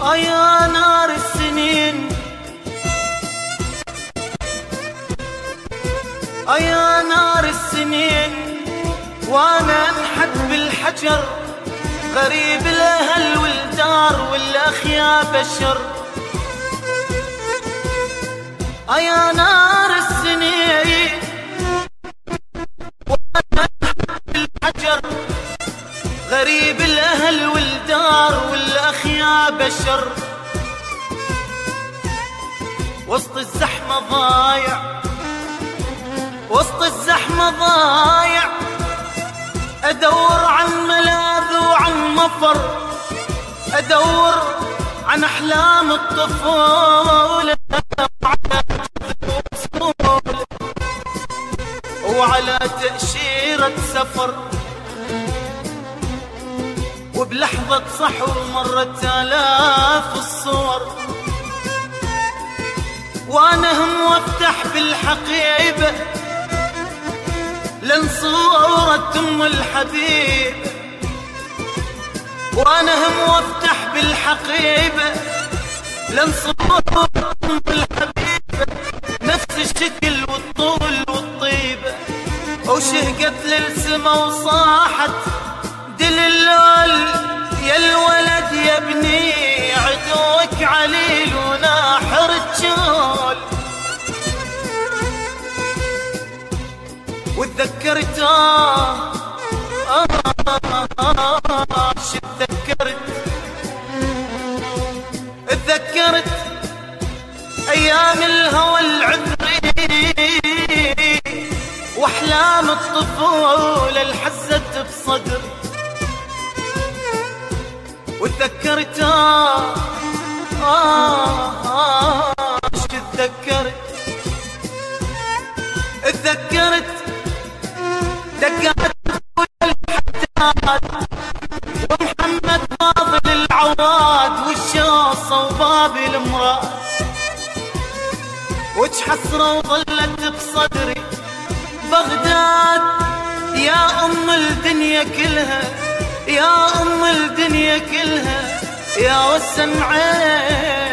يا نار السنين، يا نار السنين، وانا انحت بالحجر، غريب الاهل والدار والاخ يا بشر. يا نار السنين، وانا انحت بالحجر، غريب الاهل والدار والاخ يا بشر. وسط الزحمة ضايع، وسط الزحمة ضايع، ادور عن ملاذ وعن مفر، ادور عن احلام الطفولة وعلى تأشيرة سفر. وبلحظة صحو مرت آلاف الصور، وانا هم وافتح بالحقيبة لن صورة ام الحبيب. وانا هم وافتح بالحقيبة لن صورة ام الحبيب، نفس الشكل والطول والطيبة. وشهقت للسما وصاحت دل اللول، يا الولد يا ابني عدوك عليل وناحر الجول. وتذكرت تذكرت ايام الهوى العذري واحلام الطفولة الحزت بصدر. وتذكرت تذكرت دقات الحداد ومحمد فاضل العواد والشاصة وباب المراد. وش حسرة وظلت بصدري بغداد، يا أم الدنيا كلها، يا أم الدنيا كلها، يا وسم عين